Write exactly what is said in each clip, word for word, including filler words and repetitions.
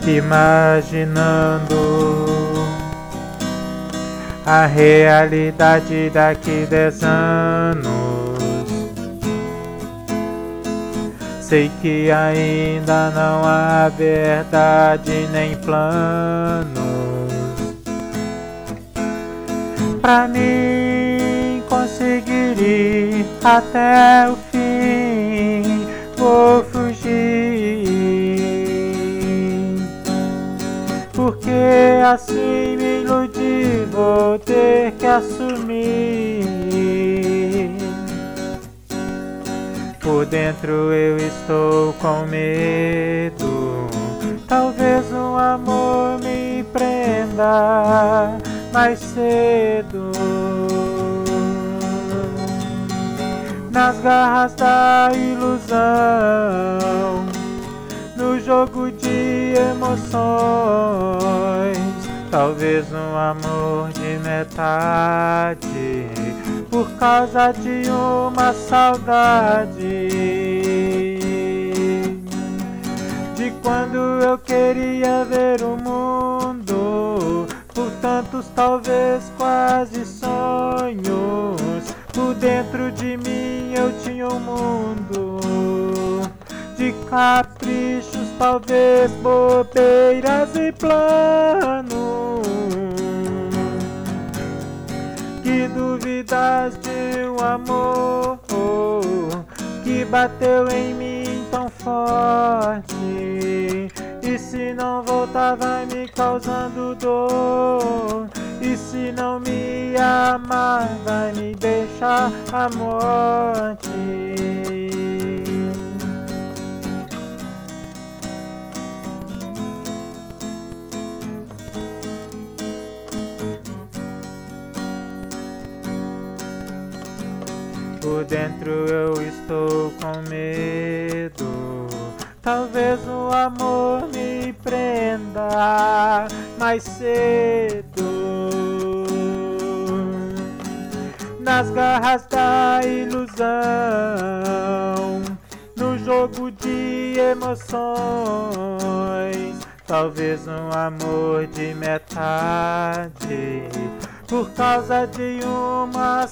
imaginando a realidade daqui dez anos. Sei que ainda não há verdade nem planos pra mim conseguir ir até o fim. Vou fugir, porque assim me iludi, vou ter que assumir. Por dentro eu estou com medo, talvez um amor me prenda mais cedo. Nas garras da ilusão, no jogo de emoções, talvez um amor de metade, por causa de uma saudade de quando eu queria ver o mundo, por tantos talvez quase sonhos. Por dentro de mim eu tinha um mundo de caprichos, talvez bobeiras e planos. Que dúvidas de um amor que bateu em mim tão forte, e se não voltar vai me causando dor. E se não me amar vai me deixar a morte. Por dentro eu estou com medo, talvez o amor me prenda mais cedo. Nas garras da ilusão, no jogo de emoções, talvez um amor de metade, por causa de uma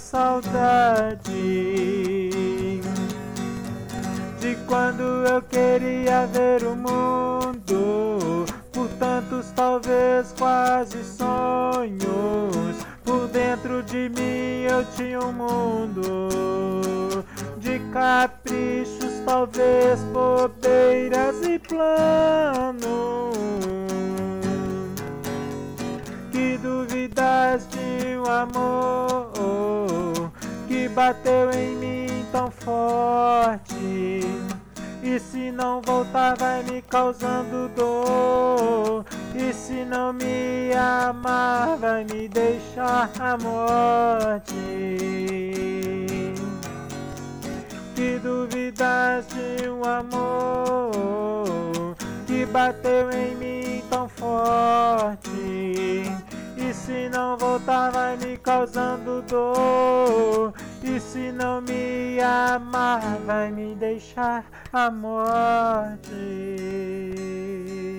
saudade de quando eu queria ver o mundo, por tantos talvez quase sonhos. Por dentro de mim eu tinha um mundo de caprichos, talvez bobeiras e planos. Que dúvidas de um amor que bateu em mim tão forte, e se não voltar vai me causando dor. E se não me amar vai me deixar a morte. Que dúvidas de um amor que bateu em mim tão forte, e se não voltar vai me causando dor. E se não me amar vai me deixar a morte.